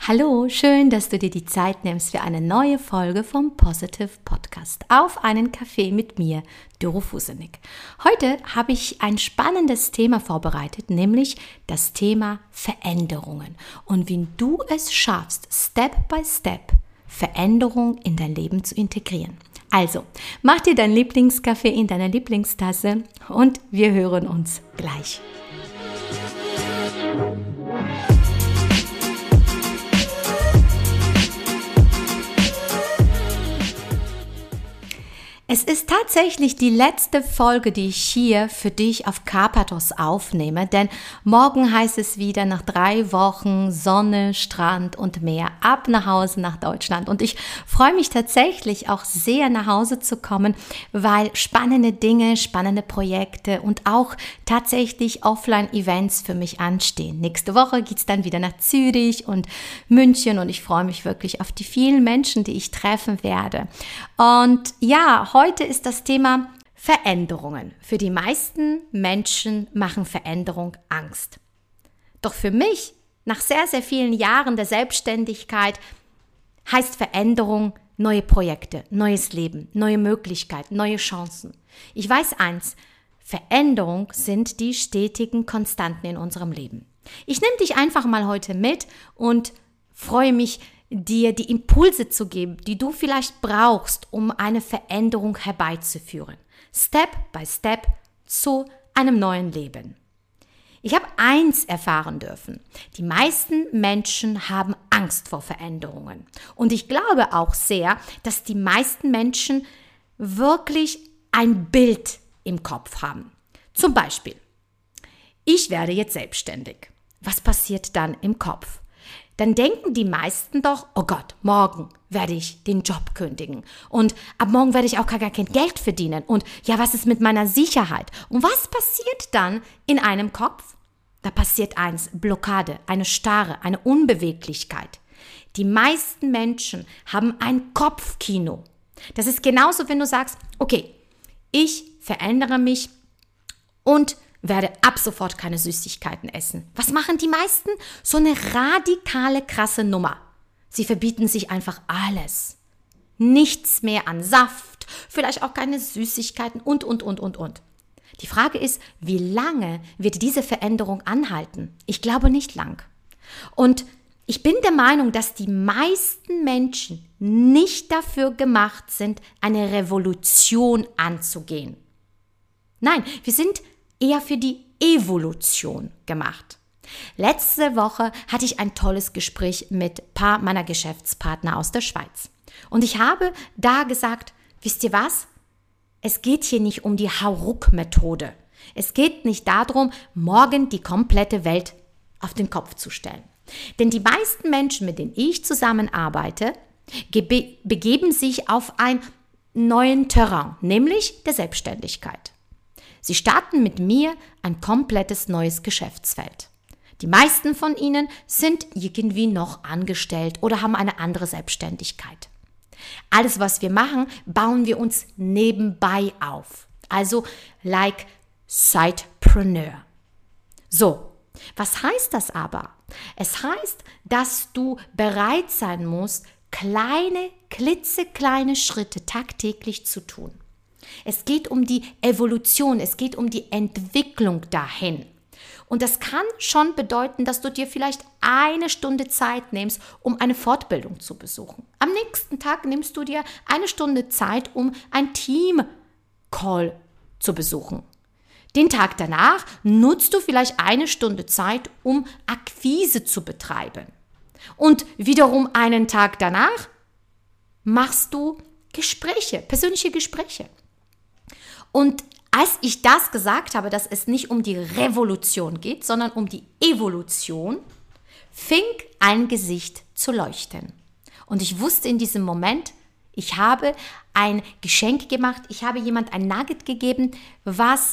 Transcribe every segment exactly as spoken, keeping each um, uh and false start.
Hallo, schön, dass du dir die Zeit nimmst für eine neue Folge vom Positive Podcast. Auf einen Kaffee mit mir, Doro Fusenik. Heute habe ich ein spannendes Thema vorbereitet, nämlich das Thema Veränderungen und wie du es schaffst, Step by Step Veränderung in dein Leben zu integrieren. Also, mach dir deinen Lieblingskaffee in deiner Lieblingstasse und wir hören uns gleich. Es ist tatsächlich die letzte Folge, die ich hier für dich auf Karpathos aufnehme, denn morgen heißt es wieder nach drei Wochen Sonne, Strand und Meer ab nach Hause nach Deutschland. Und ich freue mich tatsächlich auch sehr, nach Hause zu kommen, weil spannende Dinge, spannende Projekte und auch tatsächlich Offline-Events für mich anstehen. Nächste Woche geht es dann wieder nach Zürich und München und ich freue mich wirklich auf die vielen Menschen, die ich treffen werde. Und ja, heute ist das Thema Veränderungen. Für die meisten Menschen machen Veränderung Angst. Doch für mich, nach sehr, sehr vielen Jahren der Selbstständigkeit, heißt Veränderung neue Projekte, neues Leben, neue Möglichkeiten, neue Chancen. Ich weiß eins, Veränderung sind die stetigen Konstanten in unserem Leben. Ich nehme dich einfach mal heute mit und freue mich, dir die Impulse zu geben, die du vielleicht brauchst, um eine Veränderung herbeizuführen. Step by Step zu einem neuen Leben. Ich habe eins erfahren dürfen. Die meisten Menschen haben Angst vor Veränderungen. Und ich glaube auch sehr, dass die meisten Menschen wirklich ein Bild im Kopf haben. Zum Beispiel, ich werde jetzt selbstständig. Was passiert dann im Kopf? Dann denken die meisten doch, oh Gott, morgen werde ich den Job kündigen und ab morgen werde ich auch gar kein Geld verdienen und ja, was ist mit meiner Sicherheit? Und was passiert dann in einem Kopf? Da passiert eins, Blockade, eine Starre, eine Unbeweglichkeit. Die meisten Menschen haben ein Kopfkino. Das ist genauso, wenn du sagst, okay, ich verändere mich und werde ab sofort keine Süßigkeiten essen. Was machen die meisten? So eine radikale, krasse Nummer. Sie verbieten sich einfach alles. Nichts mehr an Saft, vielleicht auch keine Süßigkeiten und, und, und, und, und. Die Frage ist, wie lange wird diese Veränderung anhalten? Ich glaube nicht lang. Und ich bin der Meinung, dass die meisten Menschen nicht dafür gemacht sind, eine Revolution anzugehen. Nein, wir sind eher für die Evolution gemacht. Letzte Woche hatte ich ein tolles Gespräch mit ein paar meiner Geschäftspartner aus der Schweiz. Und ich habe da gesagt, wisst ihr was? Es geht hier nicht um die Hauruck-Methode. Es geht nicht darum, morgen die komplette Welt auf den Kopf zu stellen. Denn die meisten Menschen, mit denen ich zusammenarbeite, gebe- begeben sich auf einen neuen Terrain, nämlich der Selbstständigkeit. Sie starten mit mir ein komplettes neues Geschäftsfeld. Die meisten von ihnen sind irgendwie noch angestellt oder haben eine andere Selbstständigkeit. Alles, was wir machen, bauen wir uns nebenbei auf. Also like Sidepreneur. So, was heißt das aber? Es heißt, dass du bereit sein musst, kleine, klitzekleine Schritte tagtäglich zu tun. Es geht um die Evolution, es geht um die Entwicklung dahin. Und das kann schon bedeuten, dass du dir vielleicht eine Stunde Zeit nimmst, um eine Fortbildung zu besuchen. Am nächsten Tag nimmst du dir eine Stunde Zeit, um ein Team-Call zu besuchen. Den Tag danach nutzt du vielleicht eine Stunde Zeit, um Akquise zu betreiben. Und wiederum einen Tag danach machst du Gespräche, persönliche Gespräche. Und als ich das gesagt habe, dass es nicht um die Revolution geht, sondern um die Evolution, fing ein Gesicht zu leuchten. Und ich wusste in diesem Moment, ich habe ein Geschenk gemacht, ich habe jemand ein Nugget gegeben, was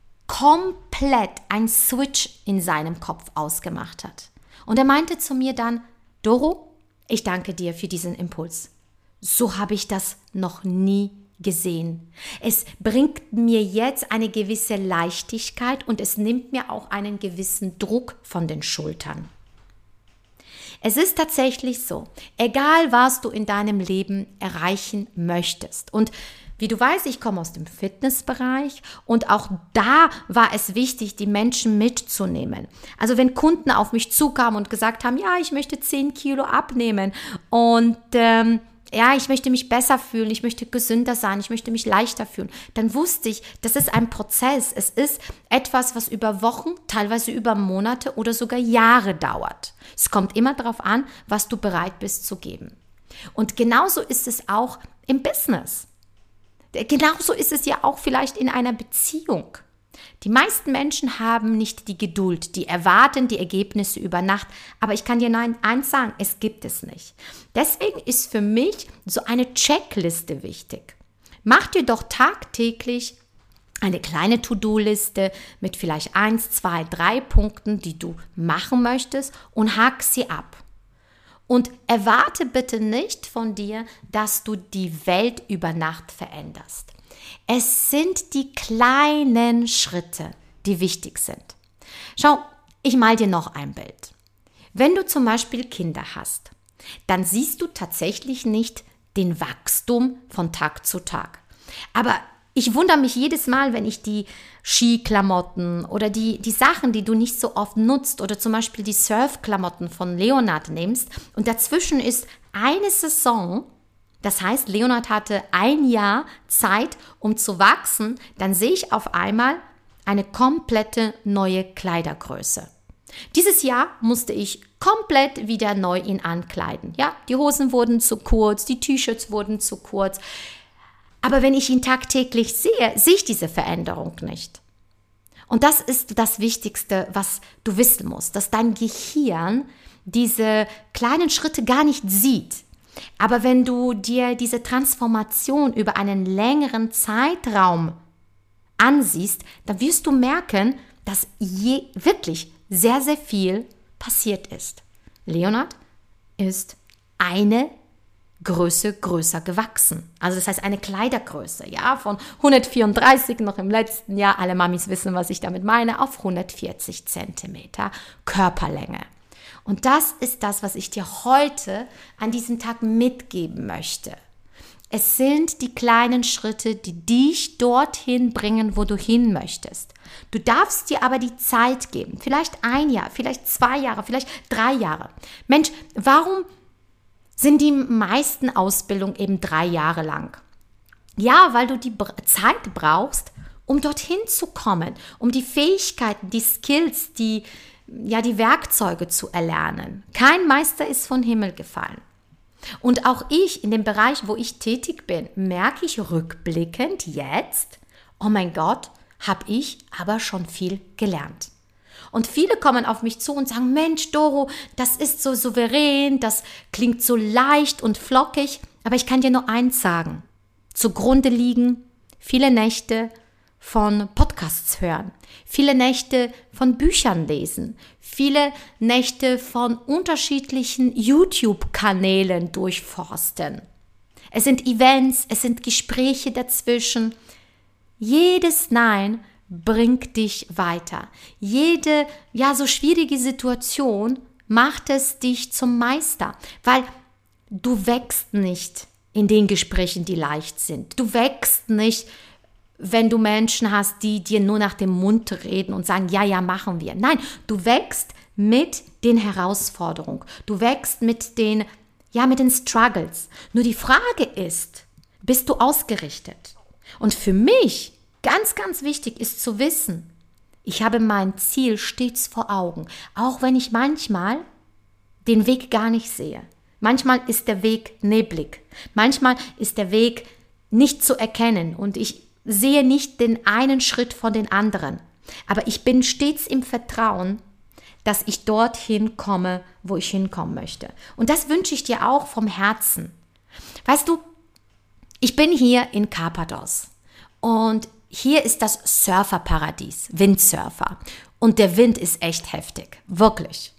komplett ein Switch in seinem Kopf ausgemacht hat. Und er meinte zu mir dann, Doro, ich danke dir für diesen Impuls. So habe ich das noch nie gesehen. Es bringt mir jetzt eine gewisse Leichtigkeit und es nimmt mir auch einen gewissen Druck von den Schultern. Es ist tatsächlich so, egal was du in deinem Leben erreichen möchtest. Und wie du weißt, ich komme aus dem Fitnessbereich und auch da war es wichtig, die Menschen mitzunehmen. Also wenn Kunden auf mich zukamen und gesagt haben, ja, ich möchte zehn Kilo abnehmen und ähm, ja, ich möchte mich besser fühlen, ich möchte gesünder sein, ich möchte mich leichter fühlen, dann wusste ich, das ist ein Prozess. Es ist etwas, was über Wochen, teilweise über Monate oder sogar Jahre dauert. Es kommt immer darauf an, was du bereit bist zu geben. Und genauso ist es auch im Business. Genauso ist es ja auch vielleicht in einer Beziehung. Die meisten Menschen haben nicht die Geduld, die erwarten die Ergebnisse über Nacht. Aber ich kann dir nur eins sagen, es gibt es nicht. Deswegen ist für mich so eine Checkliste wichtig. Mach dir doch tagtäglich eine kleine To-Do-Liste mit vielleicht eins, zwei, drei Punkten, die du machen möchtest und hack sie ab. Und erwarte bitte nicht von dir, dass du die Welt über Nacht veränderst. Es sind die kleinen Schritte, die wichtig sind. Schau, ich mal dir noch ein Bild. Wenn du zum Beispiel Kinder hast, dann siehst du tatsächlich nicht den Wachstum von Tag zu Tag. Aber ich wundere mich jedes Mal, wenn ich die Skiklamotten oder die, die Sachen, die du nicht so oft nutzt oder zum Beispiel die Surfklamotten von Leonard nimmst und dazwischen ist eine Saison, das heißt, Leonard hatte ein Jahr Zeit, um zu wachsen, dann sehe ich auf einmal eine komplette neue Kleidergröße. Dieses Jahr musste ich komplett wieder neu ihn ankleiden. Ja, die Hosen wurden zu kurz, die T-Shirts wurden zu kurz. Aber wenn ich ihn tagtäglich sehe, sehe ich diese Veränderung nicht. Und das ist das Wichtigste, was du wissen musst, dass dein Gehirn diese kleinen Schritte gar nicht sieht. Aber wenn du dir diese Transformation über einen längeren Zeitraum ansiehst, dann wirst du merken, dass je, wirklich sehr, sehr viel passiert ist. Leonard ist eine Größe größer gewachsen. Also das heißt eine Kleidergröße, ja, von hundertvierunddreißig noch im letzten Jahr, alle Mamis wissen, was ich damit meine, auf hundertvierzig Zentimeter Körperlänge. Und das ist das, was ich dir heute an diesem Tag mitgeben möchte. Es sind die kleinen Schritte, die dich dorthin bringen, wo du hin möchtest. Du darfst dir aber die Zeit geben. Vielleicht ein Jahr, vielleicht zwei Jahre, vielleicht drei Jahre. Mensch, warum sind die meisten Ausbildungen eben drei Jahre lang? Ja, weil du die Zeit brauchst, um dorthin zu kommen, um die Fähigkeiten, die Skills, die, ja, die Werkzeuge zu erlernen. Kein Meister ist vom Himmel gefallen. Und auch ich, in dem Bereich, wo ich tätig bin, merke ich rückblickend jetzt, oh mein Gott, habe ich aber schon viel gelernt. Und viele kommen auf mich zu und sagen, Mensch, Doro, das ist so souverän, das klingt so leicht und flockig. Aber ich kann dir nur eins sagen, zugrunde liegen viele Nächte von Podcasts hören, viele Nächte von Büchern lesen, viele Nächte von unterschiedlichen YouTube-Kanälen durchforsten. Es sind Events, es sind Gespräche dazwischen. Jedes Nein bringt dich weiter. Jede, ja, so schwierige Situation macht es dich zum Meister, weil du wächst nicht in den Gesprächen, die leicht sind. Du wächst nicht, wenn du Menschen hast, die dir nur nach dem Mund reden und sagen, ja, ja, machen wir. Nein, du wächst mit den Herausforderungen. Du wächst mit den, ja, mit den Struggles. Nur die Frage ist, bist du ausgerichtet? Und für mich ganz, ganz wichtig ist zu wissen, ich habe mein Ziel stets vor Augen, auch wenn ich manchmal den Weg gar nicht sehe. Manchmal ist der Weg neblig, manchmal ist der Weg nicht zu erkennen und ich sehe nicht den einen Schritt von den anderen. Aber ich bin stets im Vertrauen, dass ich dorthin komme, wo ich hinkommen möchte. Und das wünsche ich dir auch vom Herzen. Weißt du, ich bin hier in Karpathos und hier ist das Surferparadies, Windsurfer. Und der Wind ist echt heftig, wirklich.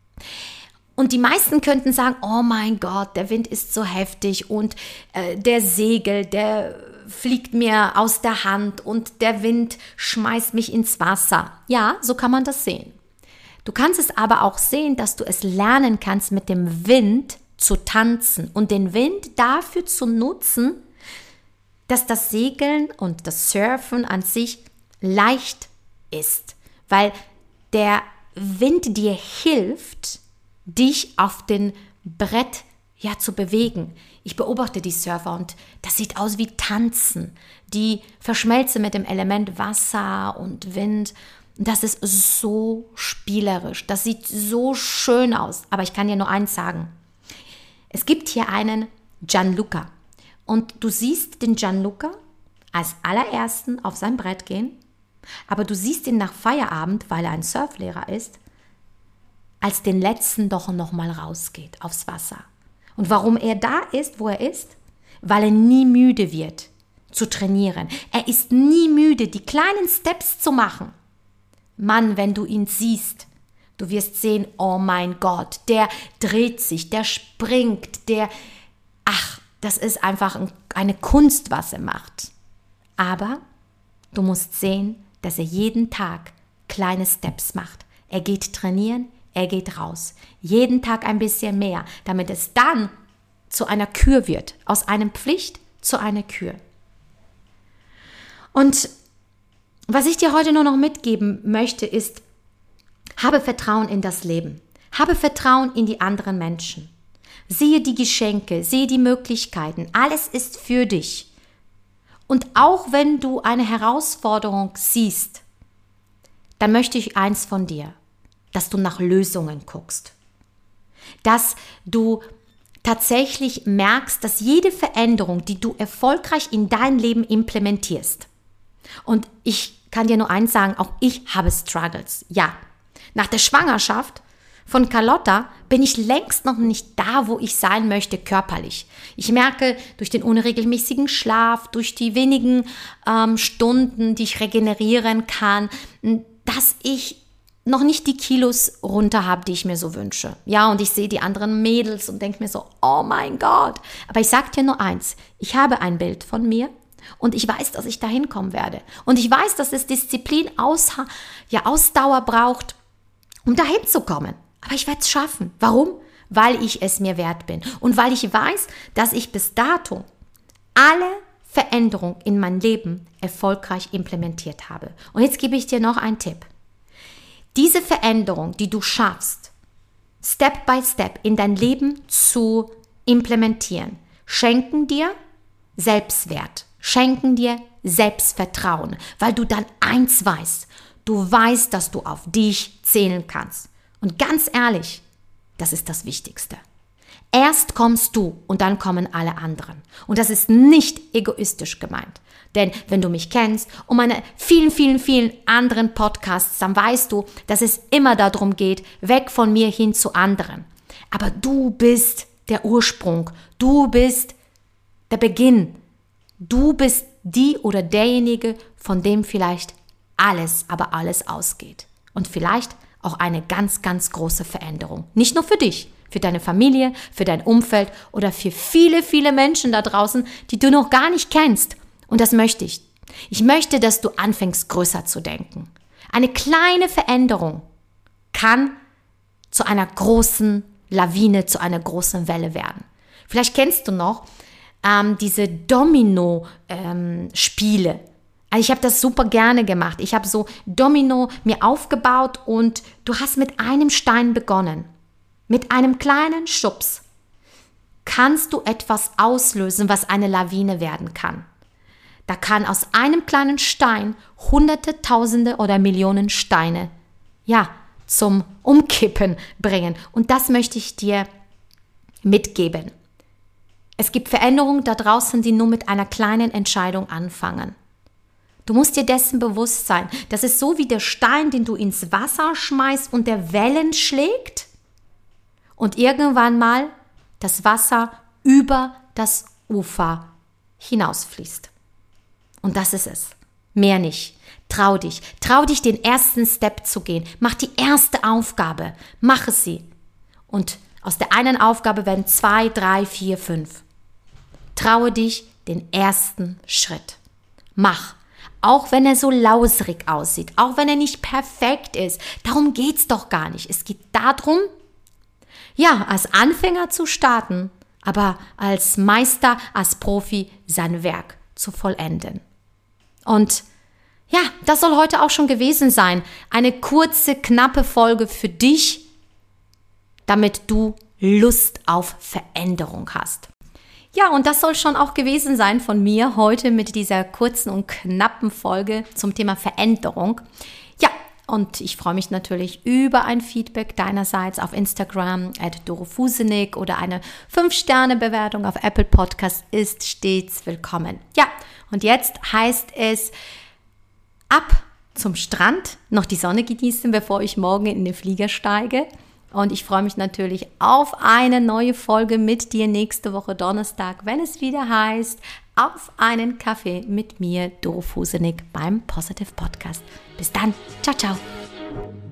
Und die meisten könnten sagen, oh mein Gott, der Wind ist so heftig und äh, der Segel, der fliegt mir aus der Hand und der Wind schmeißt mich ins Wasser. Ja, so kann man das sehen. Du kannst es aber auch sehen, dass du es lernen kannst, mit dem Wind zu tanzen und den Wind dafür zu nutzen, dass das Segeln und das Surfen an sich leicht ist, weil der Wind dir hilft, dich auf den Brett ja zu bewegen. Ich beobachte die Surfer und das sieht aus wie Tanzen. Die verschmelzen mit dem Element Wasser und Wind. Das ist so spielerisch. Das sieht so schön aus. Aber ich kann dir nur eins sagen. Es gibt hier einen Gianluca. Und du siehst den Gianluca als allerersten auf sein Brett gehen. Aber du siehst ihn nach Feierabend, weil er ein Surflehrer ist, als den letzten doch noch mal rausgeht aufs Wasser. Und warum er da ist, wo er ist? Weil er nie müde wird zu trainieren. Er ist nie müde, die kleinen Steps zu machen. Mann, wenn du ihn siehst, du wirst sehen, oh mein Gott, der dreht sich, der springt, der, ach, das ist einfach eine Kunst, was er macht. Aber du musst sehen, dass er jeden Tag kleine Steps macht. Er geht trainieren, er geht raus. Jeden Tag ein bisschen mehr, damit es dann zu einer Kür wird. Aus einem Pflicht zu einer Kür. Und was ich dir heute nur noch mitgeben möchte, ist, habe Vertrauen in das Leben. Habe Vertrauen in die anderen Menschen. Sehe die Geschenke, sehe die Möglichkeiten. Alles ist für dich. Und auch wenn du eine Herausforderung siehst, dann möchte ich eins von dir, dass du nach Lösungen guckst. Dass du tatsächlich merkst, dass jede Veränderung, die du erfolgreich in dein Leben implementierst. Und ich kann dir nur eins sagen, auch ich habe Struggles. Ja, nach der Schwangerschaft von Carlotta bin ich längst noch nicht da, wo ich sein möchte körperlich. Ich merke durch den unregelmäßigen Schlaf, durch die wenigen ähm, Stunden, die ich regenerieren kann, dass ich noch nicht die Kilos runter habe, die ich mir so wünsche. Ja, und ich sehe die anderen Mädels und denke mir so, oh mein Gott. Aber ich sage dir nur eins, ich habe ein Bild von mir und ich weiß, dass ich da hinkommen werde. Und ich weiß, dass es Disziplin, Aus, ja, Ausdauer braucht, um da hinzukommen. Aber ich werde es schaffen. Warum? Weil ich es mir wert bin. Und weil ich weiß, dass ich bis dato alle Veränderungen in mein Leben erfolgreich implementiert habe. Und jetzt gebe ich dir noch einen Tipp. Diese Veränderung, die du schaffst, Step by Step in dein Leben zu implementieren, schenken dir Selbstwert, schenken dir Selbstvertrauen, weil du dann eins weißt, du weißt, dass du auf dich zählen kannst. Und ganz ehrlich, das ist das Wichtigste. Erst kommst du und dann kommen alle anderen. Und das ist nicht egoistisch gemeint. Denn wenn du mich kennst und meine vielen, vielen, vielen anderen Podcasts, dann weißt du, dass es immer darum geht, weg von mir hin zu anderen. Aber du bist der Ursprung. Du bist der Beginn. Du bist die oder derjenige, von dem vielleicht alles, aber alles ausgeht. Und vielleicht auch eine ganz, ganz große Veränderung. Nicht nur für dich, für deine Familie, für dein Umfeld oder für viele, viele Menschen da draußen, die du noch gar nicht kennst. Und das möchte ich. Ich möchte, dass du anfängst, größer zu denken. Eine kleine Veränderung kann zu einer großen Lawine, zu einer großen Welle werden. Vielleicht kennst du noch ähm, diese Domino-Spiele. Ähm, Also ich habe das super gerne gemacht. Ich habe so Domino mir aufgebaut und du hast mit einem Stein begonnen. Mit einem kleinen Schubs kannst du etwas auslösen, was eine Lawine werden kann. Da kann aus einem kleinen Stein hunderte, tausende oder Millionen Steine, ja, zum Umkippen bringen. Und das möchte ich dir mitgeben. Es gibt Veränderungen da draußen, die nur mit einer kleinen Entscheidung anfangen. Du musst dir dessen bewusst sein. Das ist so wie der Stein, den du ins Wasser schmeißt und der Wellen schlägt und irgendwann mal das Wasser über das Ufer hinausfließt. Und das ist es. Mehr nicht. Trau dich. Trau dich, den ersten Step zu gehen. Mach die erste Aufgabe. Mache sie. Und aus der einen Aufgabe werden zwei, drei, vier, fünf. Traue dich, den ersten Schritt. Mach. Auch wenn er so lausrig aussieht, auch wenn er nicht perfekt ist. Darum geht es doch gar nicht. Es geht darum, ja, als Anfänger zu starten, aber als Meister, als Profi sein Werk zu vollenden. Und ja, das soll heute auch schon gewesen sein. Eine kurze, knappe Folge für dich, damit du Lust auf Veränderung hast. Ja, und das soll schon auch gewesen sein von mir heute mit dieser kurzen und knappen Folge zum Thema Veränderung. Ja, und ich freue mich natürlich über ein Feedback deinerseits auf Instagram at dorofusenig oder eine fünf Sterne Bewertung auf Apple Podcast ist stets willkommen. Ja, und jetzt heißt es ab zum Strand, noch die Sonne genießen, bevor ich morgen in den Flieger steige. Und ich freue mich natürlich auf eine neue Folge mit dir nächste Woche Donnerstag, wenn es wieder heißt, auf einen Kaffee mit mir, Doro Fusenig, beim Positive Podcast. Bis dann. Ciao, ciao.